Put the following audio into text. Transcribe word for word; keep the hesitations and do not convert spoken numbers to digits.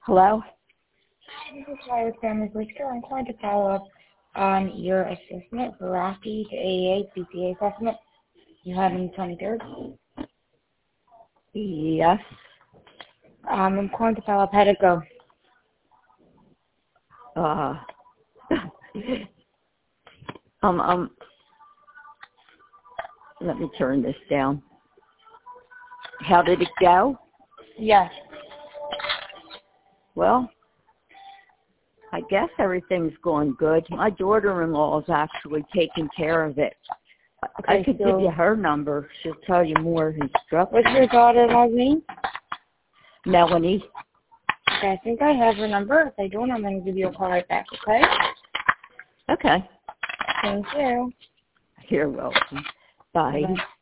Hello? Hi, this is Tyler Family Briscoe. I'm calling to follow up on your assessment for Rocky, the A A C C A assessment you had on the twenty-third. Yes. Um, I'm calling to follow up. How'd it go? Uh, um, um, let me turn this down. How did it go? Yes. Well, I guess everything's going good. My daughter-in-law is actually taking care of it. Okay, I could so give you her number. She'll tell you more instructions. what's your daughter-in-law's name? Melanie. Okay, I think I have her number. If I don't, I'm going to give you a call right back, okay? Okay. Thank you. You're welcome. Bye. Bye-bye.